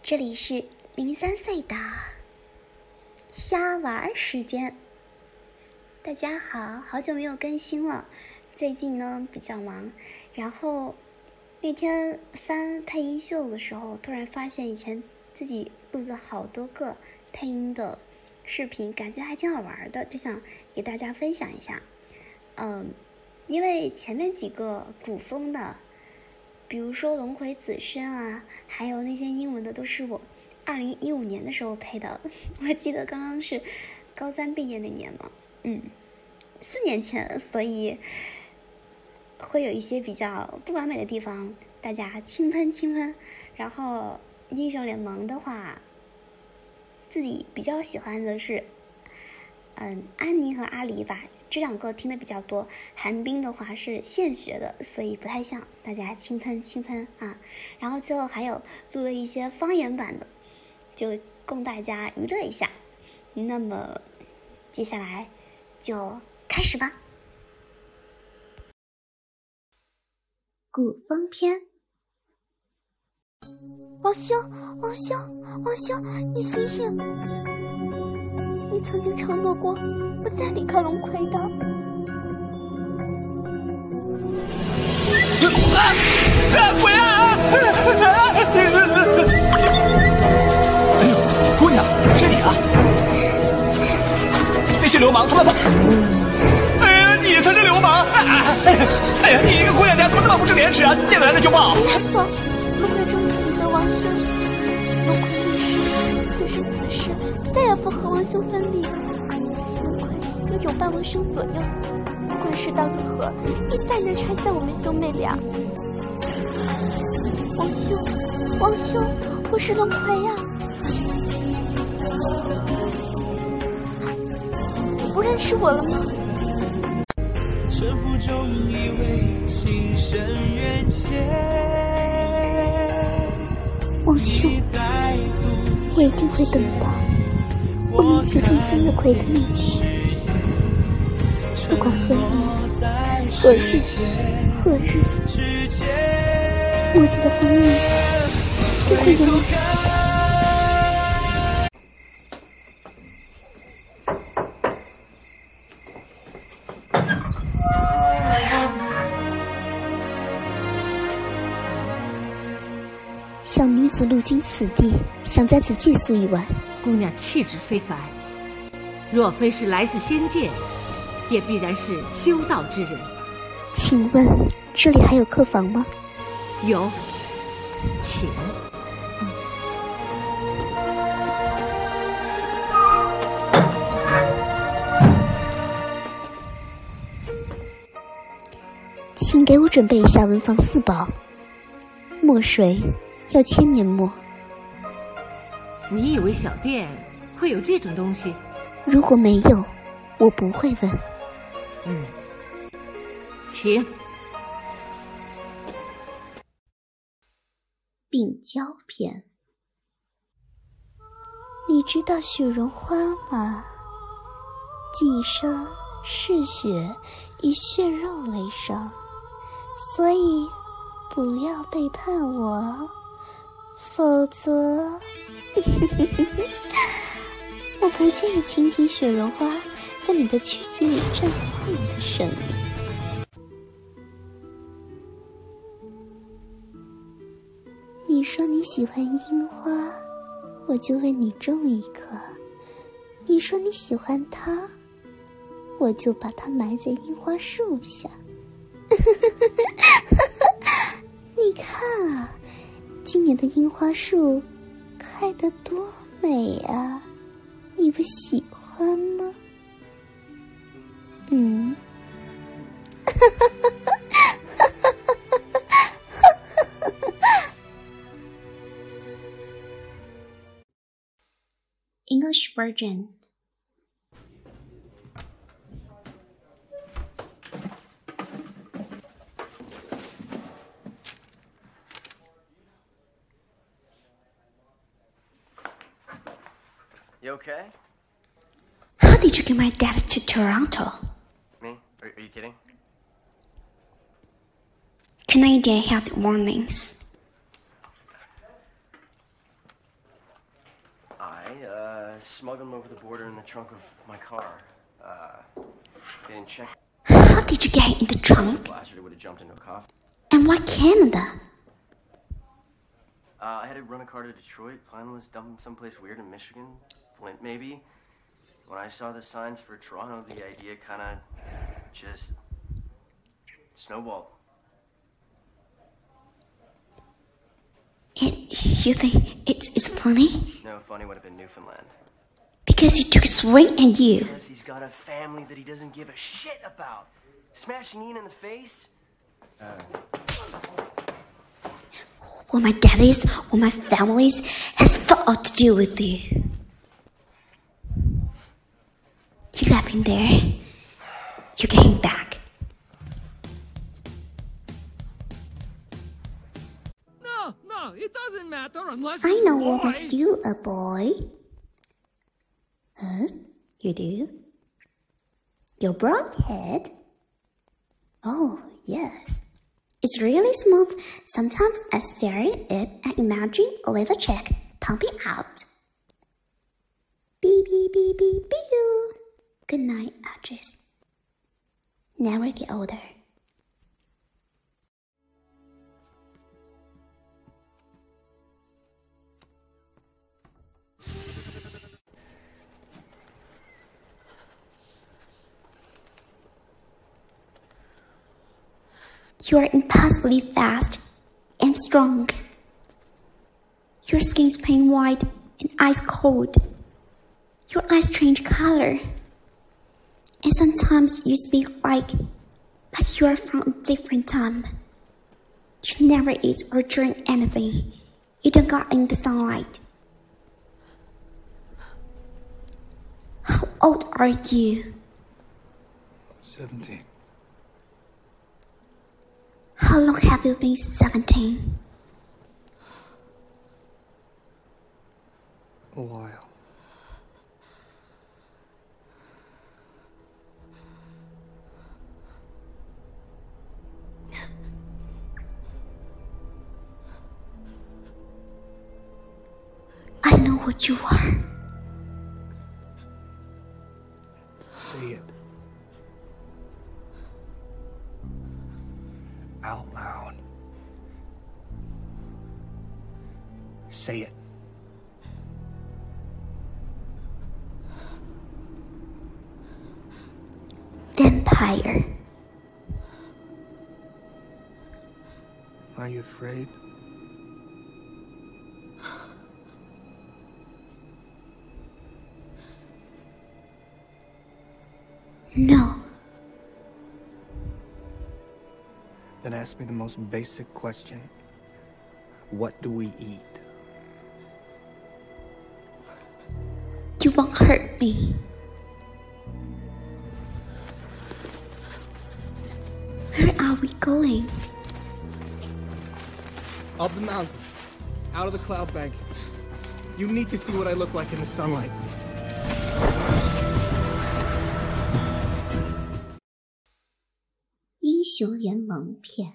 这里是03岁的瞎玩时间。大家好，好久没有更新了，最近呢比较忙，然后那天翻配音秀的时候，突然发现以前自己录了好多个配音的视频，感觉还挺好玩的，就想给大家分享一下。因为前面几个古风的，比如说龙葵子轩啊，还有那些英文的，都是我2015年的时候配的。我记得刚刚是高3毕业那年嘛，4年前，所以会有一些比较不完美的地方，大家轻喷。然后英雄联盟的话，自己比较喜欢的是安妮和阿离吧，这两个听的比较多。韩冰的话是现学的，所以不太像，大家轻喷啊。然后最后还有录了一些方言版的，就供大家娱乐一下。那么接下来就开始吧。古风篇。 王兄，你醒醒！你曾经承诺过不再离开龙葵的。 鬼啊！哎呦，姑娘，是你啊！那些流氓他们跑！哎呀，你才是流氓！哎呀，你一个姑娘家怎么那么不知廉耻啊！见了人就抱！ 错，龙葵终于寻得王兄。龙葵立誓，此生此世再也不和王兄分离。龙葵要永伴王兄左右，不管世道如何，亦再难拆散我们兄妹俩。王兄，我是龙葵呀！你不认识我了吗？ 沉浮中以为情深缘浅， 王兄，我一定会等到我们一起入向日葵的那天，不管何年何月何日，墨迹的封印终会永远记得。小女子路经此地，想在此借宿一晚。 姑娘气质非凡，若非是来自仙界，也必然是修道之人。 请问这里还有客房吗？ 有，请。 请给我准备一下文房4宝，墨水要1000年墨。 你以为小店会有这种东西？ 如果没有，我不会问。 请。 病娇篇。 你知道雪绒花吗？寄生嗜血，以血肉为生，所以不要背叛我，否则我不介意倾听雪绒花在你的躯体里绽放的声音。你说你喜欢樱花，我就为你种一棵；你说你喜欢它，我就把它埋在樱花树下。你看啊，今年的樱花树开得多美啊，你不喜欢吗？ English version. You okay? How did you get my dad to Toronto? Me? Are you kidding? Canadian health warnings. Smuggled them over the border in the trunk of my car. They didn't check. How did you get in the trunk? Blaster would have jumped into a coffin. And why Canada? I had to run a car to Detroit. Plan was dump them someplace weird in Michigan. Flint, maybe. When I saw the signs for Toronto, the idea kind of just snowballed. You think it's funny? No, funny would have been Newfoundland. Because he took a swing at you. Because he's got a family that he doesn't give a shit about. Smashing Ian in the face? What my daddies or my families has fought to do with you. You left him there. You came back. No, it doesn't matter unless I know what makes you a boy. Huh? You do? Your broad head? Oh, yes. It's really smooth. Sometimes I stare at it and imagine a little chick pumping out. Beep, beep, beep, beep, beep. Good night, actress. Never get older. You are impossibly fast and strong. Your skin's plain white and ice cold. Your eyes change color. And sometimes you speak like you are from a different time. You never eat or drink anything. You don't go in the sunlight. How old are you? 17. How long have you been 17? A while. I know what you are. Say it. Out loud. Say it. Vampire. Are you afraid? No. Then ask me the most basic question. What do we eat? You won't hurt me. Where are we going? Up the mountain. Out of the cloud bank. You need to see what I look like in the sunlight. 英雄联盟片。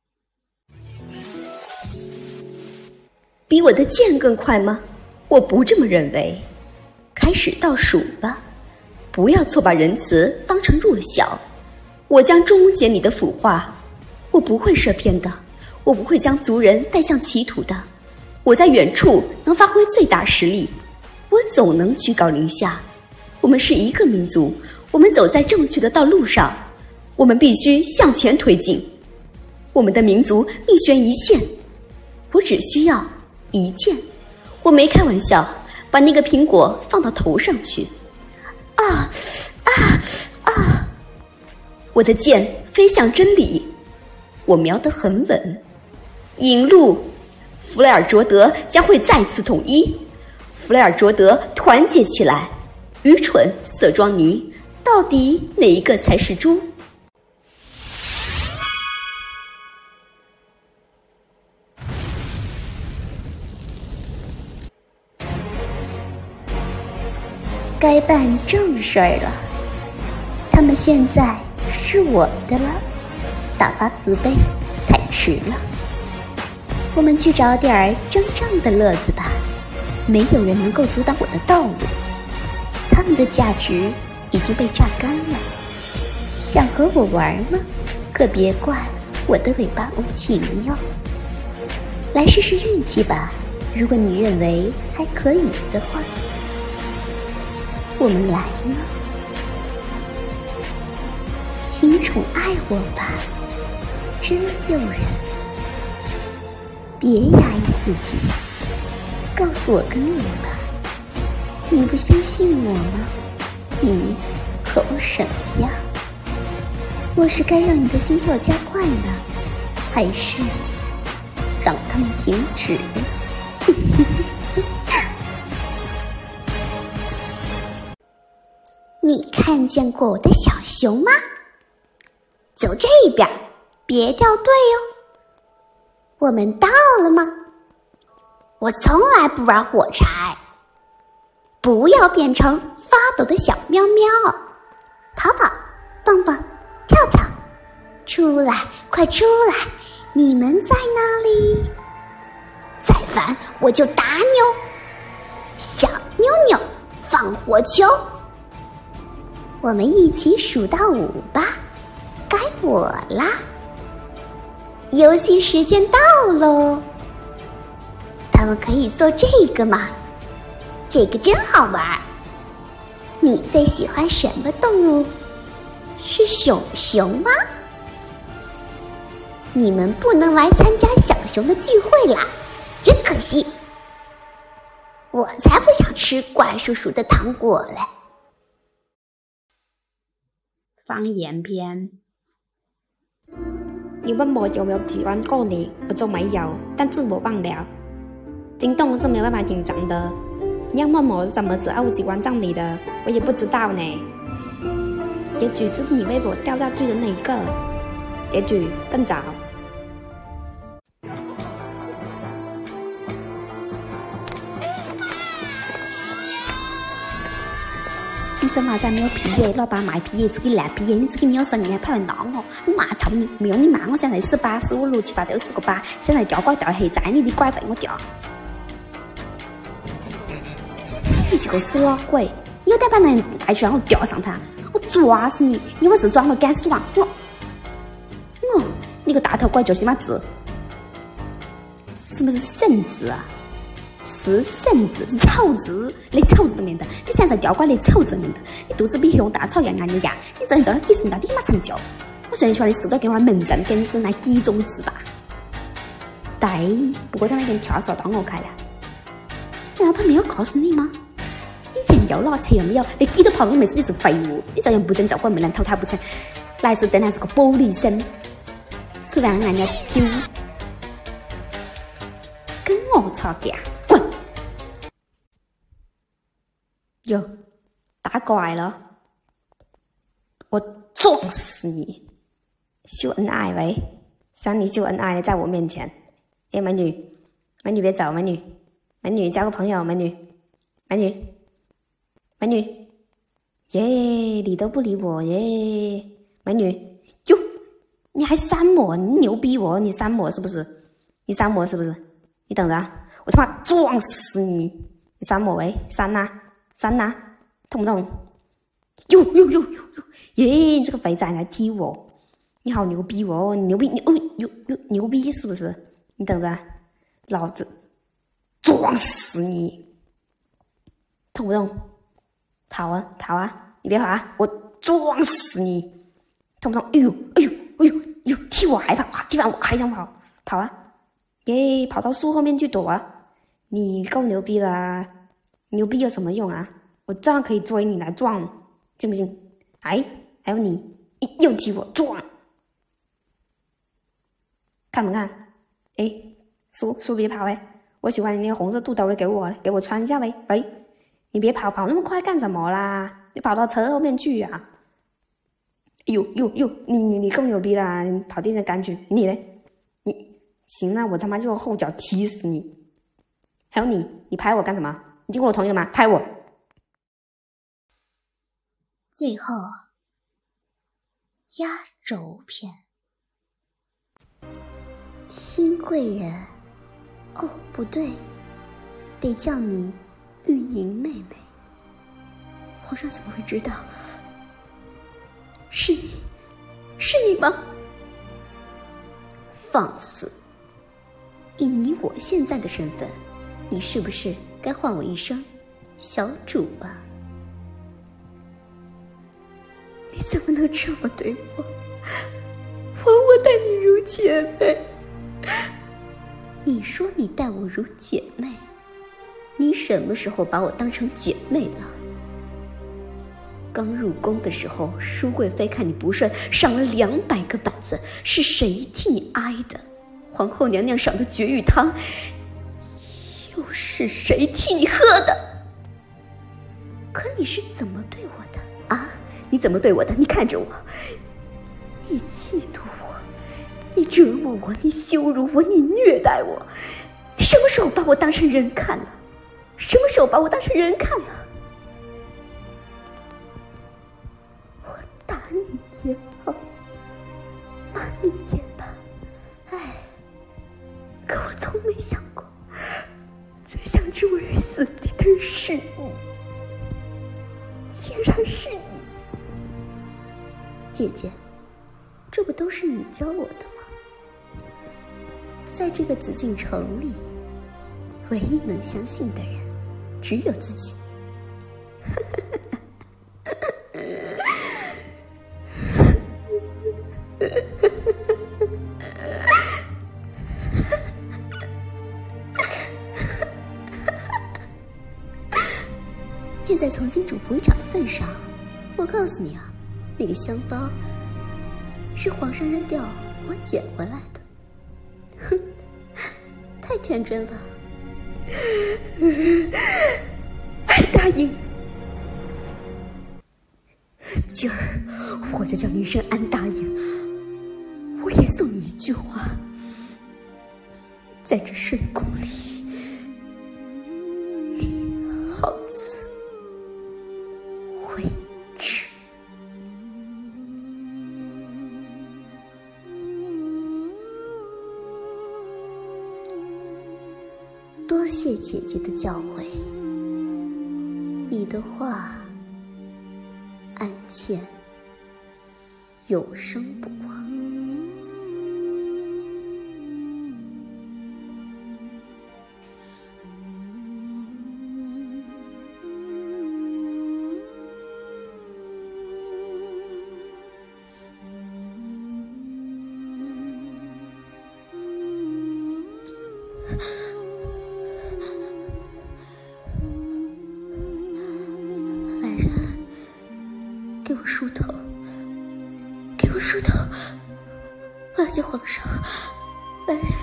比我的剑更快吗？我不这么认为。开始倒数吧，不要错把仁慈当成弱小。我将终结你的腐化。我不会射偏的，我不会将族人带向歧途的。我在远处能发挥最大实力，我总能居高临下。我们是一个民族，我们走在正确的道路上。我们必须向前推进，我们的民族命悬一线。我只需要一剑，我没开玩笑，把那个苹果放到头上去。我的剑飞向真理，我瞄得很稳。引路，弗雷尔卓德将会再次统一。弗雷尔卓德团结起来。愚蠢，色庄尼，到底哪一个才是猪？ 该办正事儿了，他们现在是我的了，打发慈悲太迟了，我们去找点儿真正的乐子吧。 没有人能够阻挡我的道路，他们的价值已经被榨干了。想和我玩吗？可别怪我的尾巴无情哟。来试试运气吧，如果你认为还可以的话，我们来呢。请宠爱我吧，真诱人。别压抑自己，告诉我个秘密吧。你不相信我吗？你和我什么呀？我是该让你的心跳加快呢，还是让它们停止？你看见过我的小熊吗？走这边，别掉队哦。我们到了吗？我从来不玩火柴。不要变成发抖的小喵喵，跑跑，蹦蹦，跳跳，出来，快出来！你们在哪里？再烦我就打你！小妞妞，放火球！我们一起数到5吧，该我啦！游戏时间到喽！他们可以做这个吗？这个真好玩。你最喜欢什么动物？是熊熊吗？你们不能来参加小熊的聚会啦，真可惜。我才不想吃怪叔叔的糖果嘞。 方言篇。你问我有没有喜欢过你，我说没有，但是我忘了。惊动是没有办法隐藏的。你要问我怎么知道我喜欢上你的，我也不知道呢。也许就是你为我掉下去的那一个，也许更早。医生好像没有皮耶，老板买皮耶，自己来皮耶，你自己没有说你还跑来挠我，我骂操你！没有你骂我，现在18、15、6、7、8、9、10个8，现在掉拐掉黑仔，你的拐被我掉。你这个死老鬼！你有胆把人带去，然后吊上他，我抓死你！以为是装了敢爽？你个大头怪叫什么字？什么是圣字啊？是圣字，是草字，连草字都没得。你现在吊拐连草字都没得，你肚子比熊大草一样硬的呀！你这人做的底是到底嘛成就？我说你出来的事都给我门诊跟死来几种字吧。对，不过他那天跳蚤当我开了，难道他没有告诉你吗？你人有脑车有没有？你几都跑，你没事就是废物。你这样不准走关门人头他不成，来是灯还是个玻璃声，是让人家丢。跟我吵架，滚！哟，打过来了，我撞死你！秀恩爱喂，让你秀恩爱在我面前。哎，美女，美女别走，美女，美女交个朋友，美女，美女。美女，耶，理都不理我耶！美女，哟，你还删我，你牛逼我，你删我是不是？你删我是不是？你等着，我他妈撞死你！你删我喂，删呐，删呐，痛不痛？哟，耶，你这个肥仔来踢我，你好牛逼哦，你牛逼，你牛逼是不是？你等着，老子撞死你！痛不痛？跑啊跑啊！你别跑啊！我撞死你！痛不痛？哎呦！踢我还跑，踢完我还想跑，跑啊！耶，跑到树后面去躲啊！你够牛逼了，牛逼有什么用啊？我照样可以追你来撞，信不信？哎，还有你又踢我撞，看不看？哎，树别跑哎！我喜欢你那个红色肚兜的，给我穿一下呗！喂。你别跑那么快干什么啦？你跑到车后面去啊！呦，你更牛逼啦！你跑地上干去，你嘞？你行了，我他妈就后脚踢死你！还有你拍我干什么？你经过我同意了吗？拍我！ 最后，压轴篇，新贵人。哦，不对， 得叫你玉莹妹妹。皇上怎么会知道？是你吗？放肆！以你我现在的身份，你是不是该唤我一声小主啊？你怎么能这么对我？我待你如姐妹。你说你待我如姐妹，你什么时候把我当成姐妹了？刚入宫的时候，淑贵妃看你不顺，赏了200个板子，是谁替你挨的？皇后娘娘赏的绝育汤，又是谁替你喝的？可你是怎么对我的啊？你怎么对我的？你看着我，你嫉妒我，你折磨我，你羞辱我，你虐待我，你什么时候把我当成人看了？什么时候把我当成人看了？我打你也好，骂你也罢，哎，可我从没想过，最想置我于死地的是你，竟然是你。姐姐，这不都是你教我的吗？在这个紫禁城里，唯一能相信的人只有自己。念在从今主不会长的份上，我告诉你啊，那个香包是皇上扔掉我捡回来的。哼，太天真了。安答应，今儿我就叫你一声安答应。我也送你一句话，在这深宫里，你好自为之。多谢姐姐的教诲，你的话，安茜永生不忘。来人，给我梳头，给我梳头！我要见皇上。来人！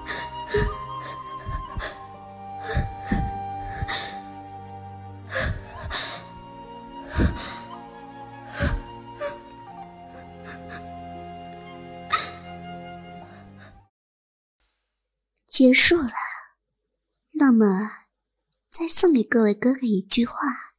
结束了，那么再送给各位哥哥一句话：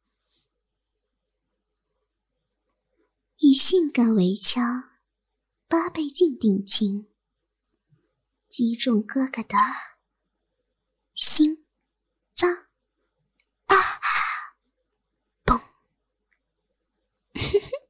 以性感为枪，8倍镜定睛，击中哥哥的心脏啊！嘣！